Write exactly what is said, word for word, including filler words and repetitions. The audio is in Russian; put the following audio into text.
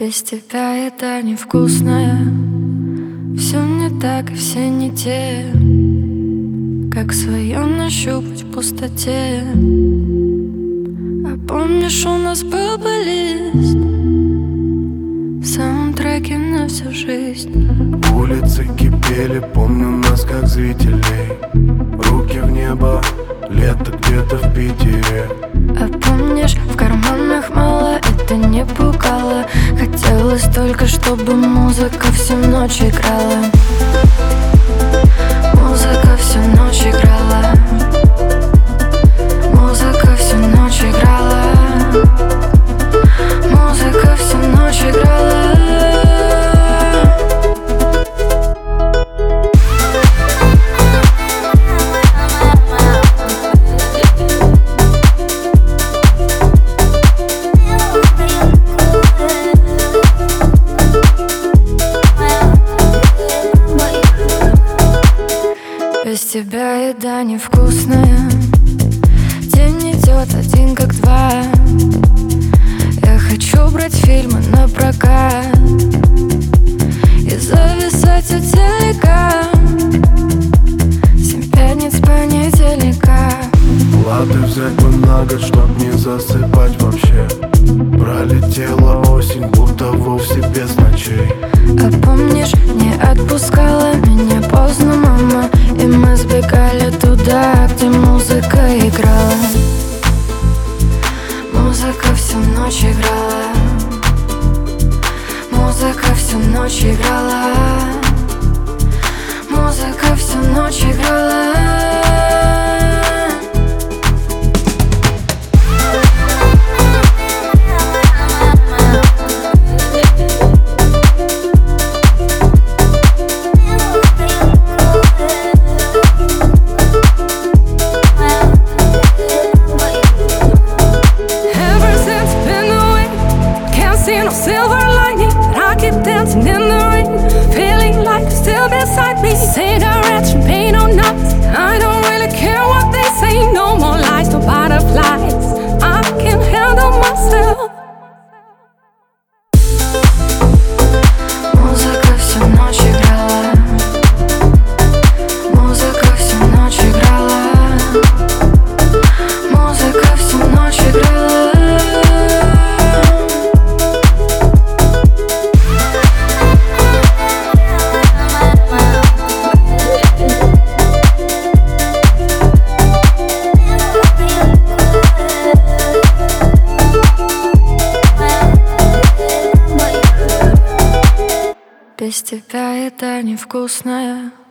Без тебя еда невкусная, все не так и все не те, как свое нащупать в пустоте. А помнишь, у нас был плейлист, саундтреки на всю жизнь. Улицы кипели, помню нас как зрителей. Руки в небо, лето где-то в Питере. А помнишь, в карманах мало, это не пугало. Хотелось только, чтобы музыка всю ночь играла. Музыка всю ночь играла. Музыка всю ночь играла. Музыка всю ночь играла. Без тебя еда невкусная, день идет один как два. Я хочу брать фильмы на прокат и зависать у телека семь пятниц понедельника. Латы взять бы на год, чтоб не засыпать вообще. Пролетела осень, будто вовсе без ночей. А помнишь, не отпускала меня поздно мама, и мы сбегали туда, где музыка играла. Музыка всю ночь играла. Музыка всю ночь играла. Музыка всю ночь играла. Silver lining, but I keep dancing in the rain, feeling like you're still beside me. Cigarettes, champagne or not, I don't really care what they say. No more lies, no butterflies, I can handle myself. Музыка всю ночь играла. Музыка всю ночь играла. Музыка всю ночь играла. Без тебя еда невкусная.